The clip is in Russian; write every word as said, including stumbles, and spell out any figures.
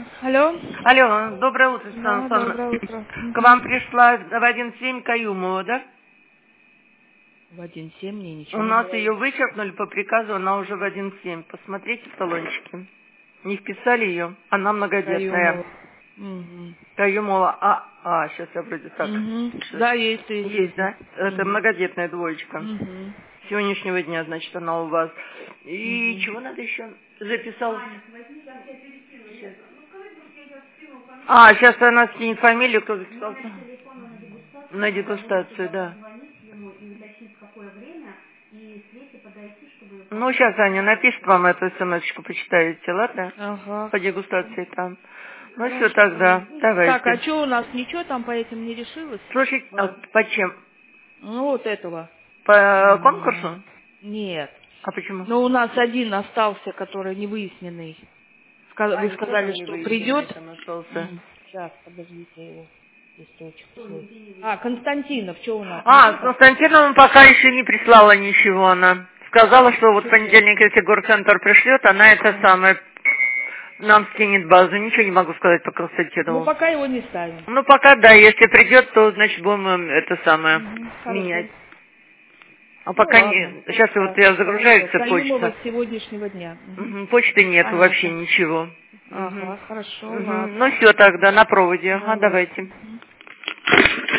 Алло. Алло, доброе утро, Светлана Да, Александровна. доброе утро. К вам пришла в один семь Каюмова, да? В один семь мне ничего У не нас говорит. ее вычеркнули по приказу, она уже в один семь. Посмотрите в талончике. Не вписали ее? Она многодетная. Каюмова. Угу. Каюмова. А, а, сейчас я вроде так. Угу. Сейчас. Да, есть, есть. Есть, да? Это Угу. многодетная двоечка. Угу. С сегодняшнего дня, значит, она у вас. И Угу. чего надо еще? Записал. А, сейчас она скинет фамилию, кто записал. На дегустацию, да. Ну, сейчас Аня напишет вам эту смс-очку, почитаете, ладно? Ага. По дегустации там. Ну, Хорошо. все тогда, давайте. Так, а что у нас ничего там по этим не решилось? Слушайте, а по чем? Ну, вот этого. По конкурсу? Нет. А почему? Но у нас один остался, который не выясненный. Ска- Вы сказали, что придет. Сейчас, подождите, я его листочек свой. А, Константинов, что у нас? А, с Константиновым пока еще не прислала ничего она. Сказала, что вот в понедельник, если горцентр пришлет, она это самое нам скинет базу. Ничего не могу сказать по Константинову. Ну, пока его не ставим. Ну, пока да, если придет, то, значит, будем э, это самое Угу, менять. А Ну, пока ладно. не... Сейчас вот я загружается Каюмова почта. с сегодняшнего дня. Угу. Угу, почты нету Понятно. вообще ничего. Ага, Угу. хорошо, Угу. ладно. Ну все тогда, на проводе. Ага, Давай. давайте. Угу.